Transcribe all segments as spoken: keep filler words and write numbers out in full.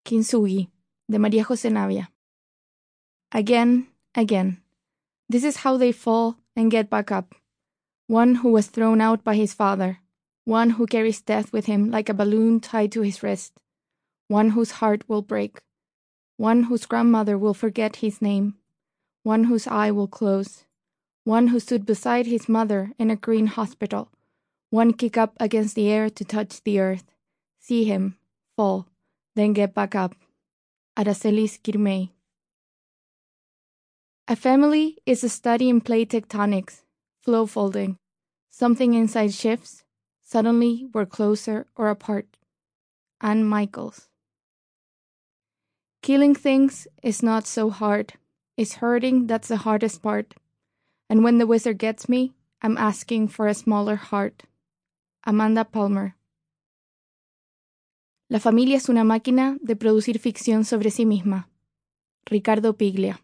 Kintsugi, de María José Navia. Again, again. This is how they fall and get back up. One who was thrown out by his father. One who carries death with him like a balloon tied to his wrist. One whose heart will break. One whose grandmother will forget his name. One whose eye will close. One who stood beside his mother in a green hospital. One kick up against the air to touch the earth. See him, fall, then get back up. Aracelis Girmay. A family is a study in plate tectonics, flow folding. Something inside shifts. Suddenly we're closer or apart. Anne Michaels. Killing things is not so hard. It's hurting that's the hardest part. And when the wizard gets me, I'm asking for a smaller heart. Amanda Palmer. La familia es una máquina de producir ficción sobre sí misma. Ricardo Piglia.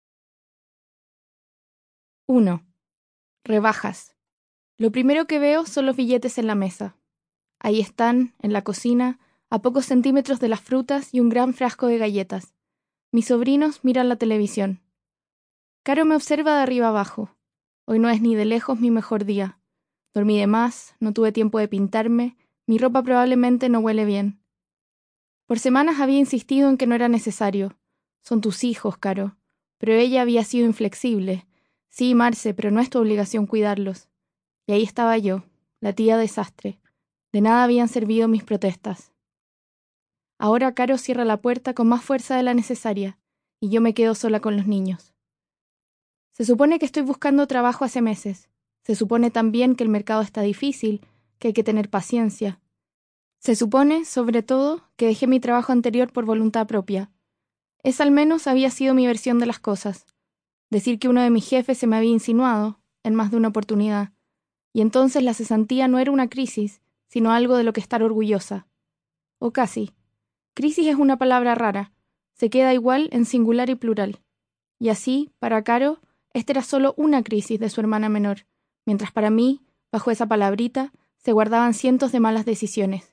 uno. Rebajas. Lo primero que veo son los billetes en la mesa. Ahí están, en la cocina, a pocos centímetros de las frutas y un gran frasco de galletas. Mis sobrinos miran la televisión. Caro me observa de arriba abajo. Hoy no es ni de lejos mi mejor día. Dormí de más, no tuve tiempo de pintarme, mi ropa probablemente no huele bien. Por semanas había insistido en que no era necesario. Son tus hijos, Caro. Pero ella había sido inflexible. Sí, Marce, pero no es tu obligación cuidarlos. Y ahí estaba yo, la tía desastre. De nada habían servido mis protestas. Ahora Caro cierra la puerta con más fuerza de la necesaria, y yo me quedo sola con los niños. Se supone que estoy buscando trabajo hace meses. Se supone también que el mercado está difícil, que hay que tener paciencia. Se supone, sobre todo, que dejé mi trabajo anterior por voluntad propia. Esa al menos había sido mi versión de las cosas. Decir que uno de mis jefes se me había insinuado, en más de una oportunidad, y entonces la cesantía no era una crisis, sino algo de lo que estar orgullosa. O casi. Crisis es una palabra rara, se queda igual en singular y plural. Y así, para Caro, esta era solo una crisis de su hermana menor, mientras para mí, bajo esa palabrita, se guardaban cientos de malas decisiones.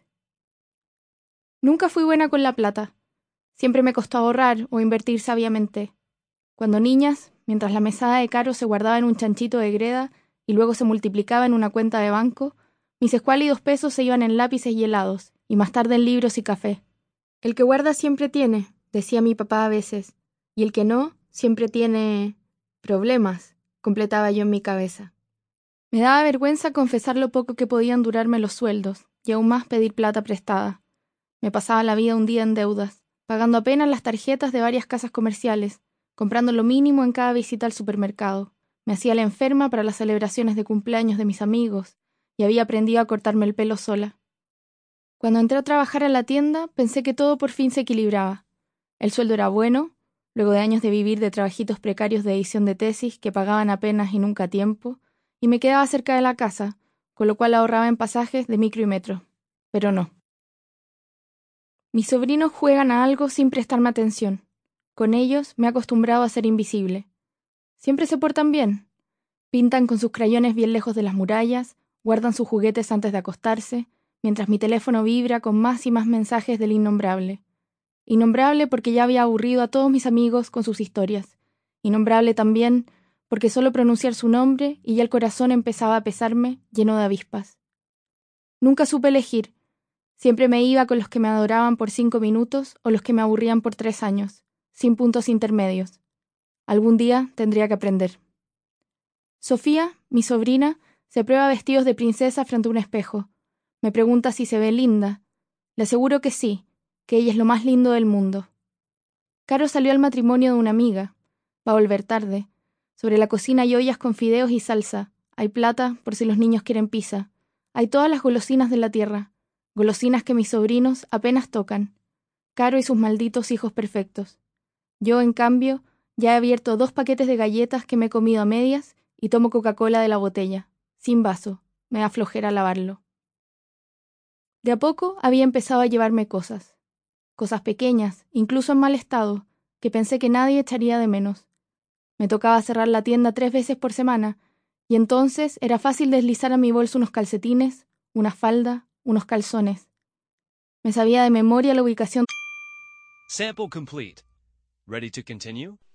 Nunca fui buena con la plata. Siempre me costó ahorrar o invertir sabiamente. Cuando niñas, mientras la mesada de Caro se guardaba en un chanchito de greda y luego se multiplicaba en una cuenta de banco, mis escuálidos pesos se iban en lápices y helados, y más tarde en libros y café. El que guarda siempre tiene, decía mi papá a veces, y el que no, siempre tiene... problemas, completaba yo en mi cabeza. Me daba vergüenza confesar lo poco que podían durarme los sueldos, y aún más pedir plata prestada. Me pasaba la vida hundida en deudas, pagando apenas las tarjetas de varias casas comerciales, comprando lo mínimo en cada visita al supermercado. Me hacía la enferma para las celebraciones de cumpleaños de mis amigos, y había aprendido a cortarme el pelo sola. Cuando entré a trabajar a la tienda, pensé que todo por fin se equilibraba. El sueldo era bueno, luego de años de vivir de trabajitos precarios de edición de tesis que pagaban apenas y nunca a tiempo, y me quedaba cerca de la casa, con lo cual ahorraba en pasajes de micro y metro. Pero no. Mis sobrinos juegan a algo sin prestarme atención. Con ellos me he acostumbrado a ser invisible. Siempre se portan bien. Pintan con sus crayones bien lejos de las murallas, guardan sus juguetes antes de acostarse, mientras mi teléfono vibra con más y más mensajes del innombrable. Innombrable porque ya había aburrido a todos mis amigos con sus historias. Innombrable también porque solo pronunciar su nombre y ya el corazón empezaba a pesarme lleno de avispas. Nunca supe elegir. Siempre me iba con los que me adoraban por cinco minutos o los que me aburrían por tres años, sin puntos intermedios. Algún día tendría que aprender. Sofía, mi sobrina, se prueba vestidos de princesa frente a un espejo. Me pregunta si se ve linda. Le aseguro que sí, que ella es lo más lindo del mundo. Caro salió al matrimonio de una amiga. Va a volver tarde. Sobre la cocina hay ollas con fideos y salsa. Hay plata por si los niños quieren pizza. Hay todas las golosinas de la tierra. Golosinas que mis sobrinos apenas tocan. Caro y sus malditos hijos perfectos. Yo, en cambio, ya he abierto dos paquetes de galletas que me he comido a medias y tomo Coca-Cola de la botella, sin vaso. Me da flojera lavarlo. De a poco había empezado a llevarme cosas. Cosas pequeñas, incluso en mal estado, que pensé que nadie echaría de menos. Me tocaba cerrar la tienda tres veces por semana, y entonces era fácil deslizar a mi bolso unos calcetines, una falda, unos calzones. Me sabía de memoria la ubicación Sample complete. Ready to continue?